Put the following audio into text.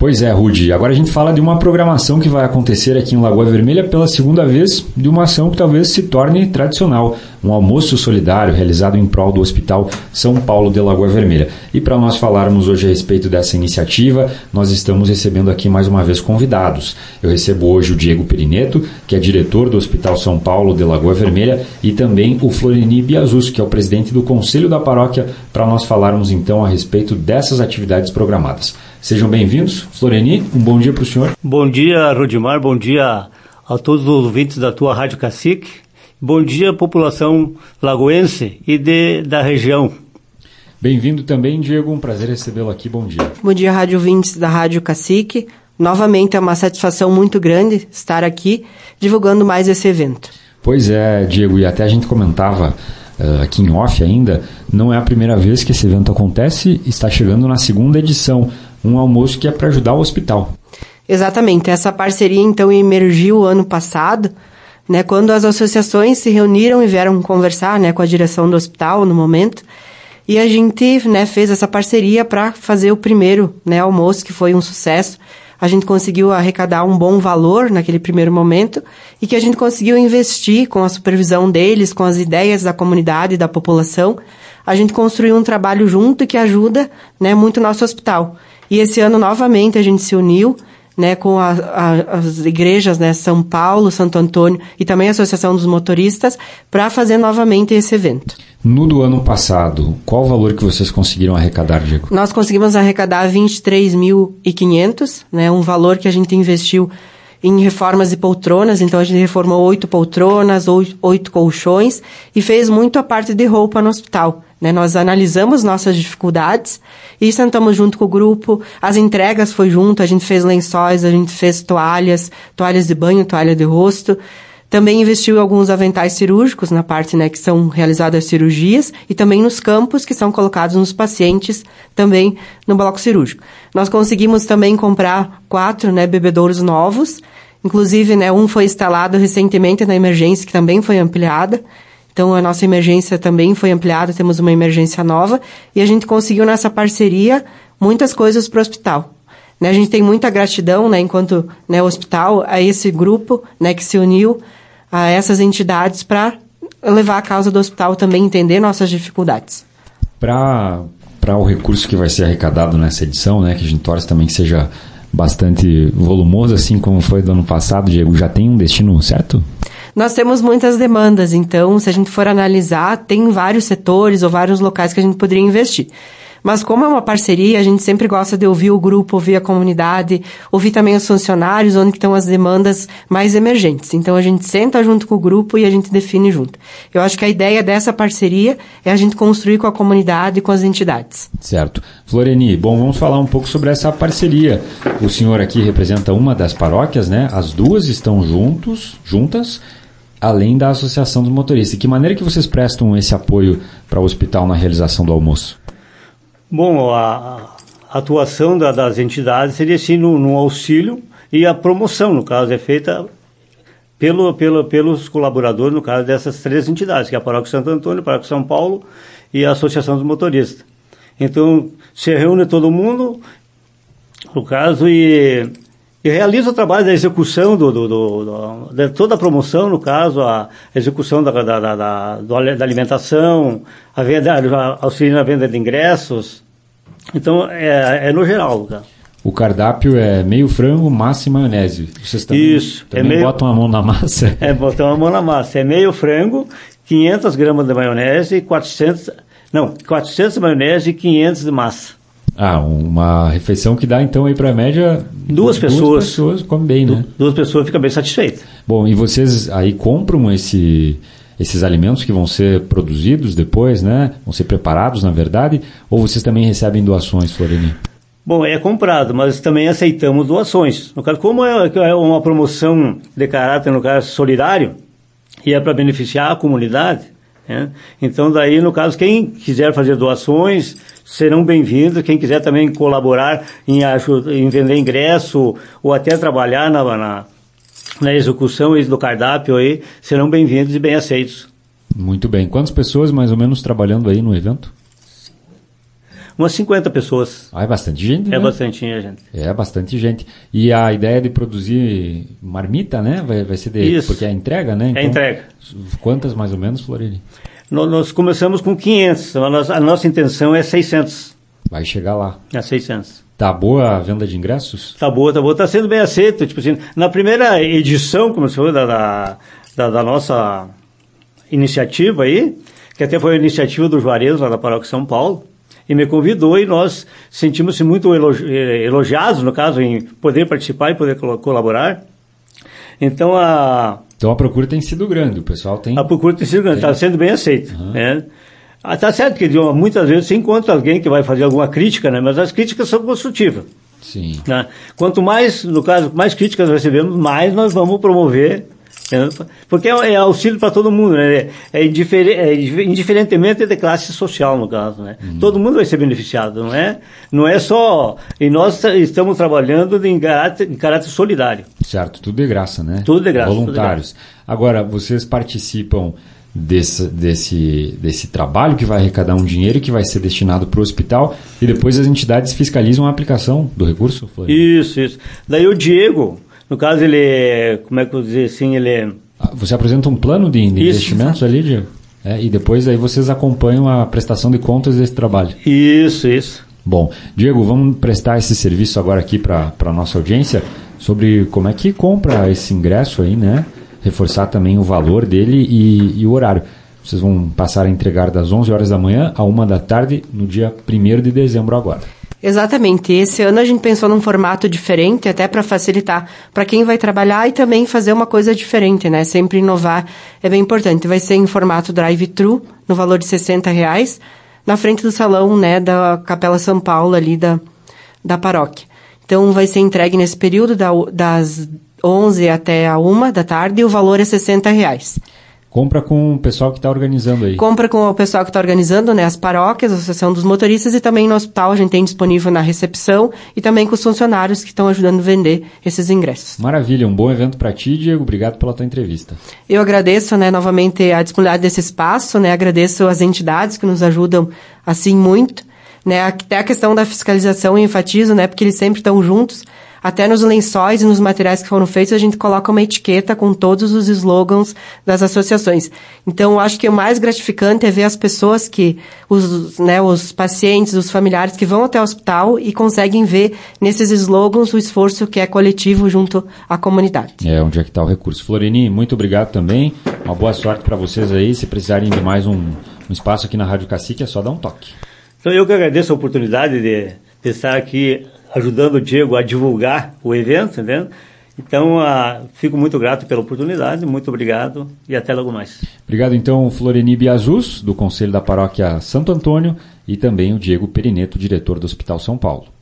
Pois é, Rudy. Agora a gente fala de uma programação que vai acontecer aqui em Lagoa Vermelha pela segunda vez, de uma ação que talvez se torne tradicional, um almoço solidário realizado em prol do Hospital São Paulo de Lagoa Vermelha. E para nós falarmos hoje a respeito dessa iniciativa, nós estamos recebendo aqui mais uma vez convidados. Eu recebo hoje o Diego Perineto, que é diretor do Hospital São Paulo de Lagoa Vermelha, e também o Floreni Biazus, que é o presidente do Conselho da Paróquia, para nós falarmos então a respeito dessas atividades programadas. Sejam bem-vindos. Floreni, um bom dia para o senhor. Bom dia, Rodimar. Bom dia a todos os ouvintes da tua Rádio Cacique. Bom dia, população lagoense e da região. Bem-vindo também, Diego. Um prazer recebê-lo aqui. Bom dia. Bom dia, rádio ouvintes da Rádio Cacique. Novamente é uma satisfação muito grande estar aqui divulgando mais esse evento. Pois é, Diego, e até a gente comentava aqui em off ainda, não é a primeira vez que esse evento acontece, está chegando na segunda edição, um almoço que é para ajudar o hospital. Exatamente, essa parceria então emergiu ano passado, né, quando as associações se reuniram e vieram conversar, né, com a direção do hospital no momento, e a gente, né, fez essa parceria para fazer o primeiro, né, almoço, que foi um sucesso. A gente conseguiu arrecadar um bom valor naquele primeiro momento e que a gente conseguiu investir com a supervisão deles, com as ideias da comunidade e da população. A gente construiu um trabalho junto que ajuda, né, muito o nosso hospital. E esse ano, novamente, a gente se uniu, né, com as igrejas, né, São Paulo, Santo Antônio e também a Associação dos Motoristas para fazer novamente esse evento. No do ano passado, qual o valor que vocês conseguiram arrecadar, Diego? Nós conseguimos arrecadar 23.500, né, um valor que a gente investiu em reformas de poltronas. Então a gente reformou 8 poltronas, 8 colchões e fez muito a parte de roupa no hospital. Né, nós analisamos nossas dificuldades e sentamos junto com o grupo, as entregas foi junto, a gente fez lençóis, a gente fez toalhas de banho, toalha de rosto. Também investiu em alguns aventais cirúrgicos na parte, né, que são realizadas as cirurgias e também nos campos que são colocados nos pacientes também no bloco cirúrgico. Nós conseguimos também comprar 4, né, bebedouros novos, inclusive, né, um foi instalado recentemente na emergência, que também foi ampliada. Então, a nossa emergência também foi ampliada, temos uma emergência nova e a gente conseguiu nessa parceria muitas coisas para o hospital. Né, a gente tem muita gratidão, né, enquanto, né, hospital, a esse grupo, né, que se uniu a essas entidades para levar a causa do hospital também, entender nossas dificuldades. Para o recurso que vai ser arrecadado nessa edição, né, que a gente torce também que seja bastante volumoso, assim como foi do ano passado, Diego, já tem um destino certo? Nós temos muitas demandas, então, se a gente for analisar, tem vários setores ou vários locais que a gente poderia investir. Mas como é uma parceria, a gente sempre gosta de ouvir o grupo, ouvir a comunidade, ouvir também os funcionários, onde estão as demandas mais emergentes. Então, a gente senta junto com o grupo e a gente define junto. Eu acho que a ideia dessa parceria é a gente construir com a comunidade e com as entidades. Certo. Floreni, bom, vamos falar um pouco sobre essa parceria. O senhor aqui representa uma das paróquias, né? As duas estão juntas, além da Associação dos Motoristas. De que maneira que vocês prestam esse apoio para o hospital na realização do almoço? Bom, a atuação das entidades seria assim no auxílio e a promoção, no caso, é feita pelos colaboradores, no caso dessas 3 entidades, que é a Paróquia Santo Antônio, a Paróquia São Paulo e a Associação dos Motoristas. Então, se reúne todo mundo, no caso, e realiza o trabalho da execução de toda a promoção, no caso, a execução da alimentação, auxílio na venda de ingressos. Então, é no geral, cara. O cardápio é meio frango, massa e maionese. Vocês também botam a mão na massa? Botam a mão na massa. É meio frango, 500 gramas de maionese, 400 de maionese e 500 de massa. Ah, uma refeição que dá então aí para a média... Duas pessoas comem bem, né? 2 pessoas ficam bem satisfeitas. Bom, e vocês aí compram esses alimentos que vão ser produzidos depois, né? Vão ser preparados, na verdade? Ou vocês também recebem doações, Floreni? Bom, é comprado, mas também aceitamos doações. No caso, como é uma promoção de caráter, no caso, solidário, e é para beneficiar a comunidade, né? Então, daí, no caso, quem quiser fazer doações serão bem-vindos. Quem quiser também colaborar em vender ingresso ou até trabalhar na execução do cardápio aí, serão bem-vindos e bem aceitos. Muito bem. Quantas pessoas mais ou menos trabalhando aí no evento? umas 50 pessoas. É bastante gente, né? É bastante gente. É bastante gente. E a ideia de produzir marmita, né? Vai ser Isso. Porque é a entrega, né? Então, É entrega. Quantas mais ou menos, Florini? Nós começamos com 500, a nossa intenção é 600. Vai chegar lá. É 600. Tá boa a venda de ingressos? Tá boa, tá sendo bem aceito. Tipo assim, na primeira edição, como você falou, da nossa iniciativa aí, que até foi a iniciativa do Juarez, lá da Paróquia São Paulo, e me convidou, e nós sentimos-se muito elogiados, no caso, em poder participar e poder colaborar. Então a procura tem sido grande, o pessoal tem... A procura tem sido grande, está sendo bem aceito. Né? Tá certo que muitas vezes você encontra alguém que vai fazer alguma crítica, né? Mas as críticas são construtivas. Sim. Né? Quanto mais, no caso, mais críticas recebemos, mais nós vamos promover, né? Porque é auxílio para todo mundo, né? Indiferentemente de classe social, no caso, né? Todo mundo vai ser beneficiado, não é só... E nós estamos trabalhando em caráter solidário. Certo, tudo de graça, né? Tudo de graça. Voluntários. Tudo de graça. Agora, vocês participam desse trabalho que vai arrecadar um dinheiro que vai ser destinado para o hospital e depois as entidades fiscalizam a aplicação do recurso? Foi? Isso. Daí o Diego, no caso, ele como é que eu vou dizer assim, Você apresenta um plano de investimentos ali, Diego? E depois aí vocês acompanham a prestação de contas desse trabalho. Isso. Bom, Diego, vamos prestar esse serviço agora aqui para a nossa audiência sobre como é que compra esse ingresso aí, né? Reforçar também o valor dele e o horário. Vocês vão passar a entregar das 11 horas da manhã a 1 da tarde no dia 1º de dezembro agora. Exatamente. Esse ano a gente pensou num formato diferente, até para facilitar para quem vai trabalhar e também fazer uma coisa diferente, né? Sempre inovar é bem importante. Vai ser em formato drive-thru, no valor de R$60, na frente do salão, né, da Capela São Paulo, ali da paróquia. Então, vai ser entregue nesse período das 11 até a 1 da tarde e o valor é R$60. Compra com o pessoal que está organizando aí. Compra com o pessoal que está organizando, né? As paróquias, a Associação dos Motoristas e também no hospital a gente tem disponível na recepção e também com os funcionários que estão ajudando a vender esses ingressos. Maravilha, um bom evento para ti, Diego. Obrigado pela tua entrevista. Eu agradeço, né, novamente a disponibilidade desse espaço, né? Agradeço as entidades que nos ajudam assim muito, né? Até a questão da fiscalização eu enfatizo, né? Porque eles sempre estão juntos. Até nos lençóis e nos materiais que foram feitos, a gente coloca uma etiqueta com todos os slogans das associações. Então, eu acho que o mais gratificante é ver as pessoas os pacientes, os familiares que vão até o hospital e conseguem ver nesses slogans o esforço que é coletivo junto à comunidade. Onde é que está o recurso. Florini, muito obrigado também. Uma boa sorte para vocês aí. Se precisarem de mais um espaço aqui na Rádio Cacique, é só dar um toque. Então, eu que agradeço a oportunidade de estar aqui ajudando o Diego a divulgar o evento, entendeu? Então, fico muito grato pela oportunidade, muito obrigado e até logo mais. Obrigado, então, Florini Biazus, do Conselho da Paróquia Santo Antônio, e também o Diego Perineto, diretor do Hospital São Paulo.